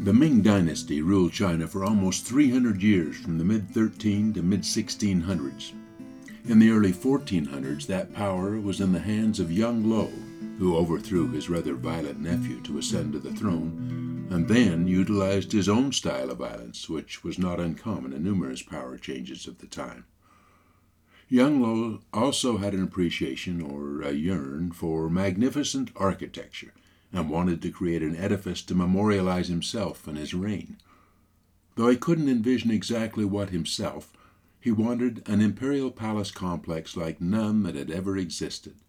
The Ming Dynasty ruled China for almost 300 years from the mid-13 to mid-1600s. In the early 1400s, that power was in the hands of Yung Lo, who overthrew his rather violent nephew to ascend to the throne, and then utilized his own style of violence, which was not uncommon in numerous power changes of the time. Yung Lo also had an appreciation, or a yearn, for magnificent architecture, and wanted to create an edifice to memorialize himself and his reign. Though he couldn't envision exactly what himself, he wanted an imperial palace complex like none that had ever existed,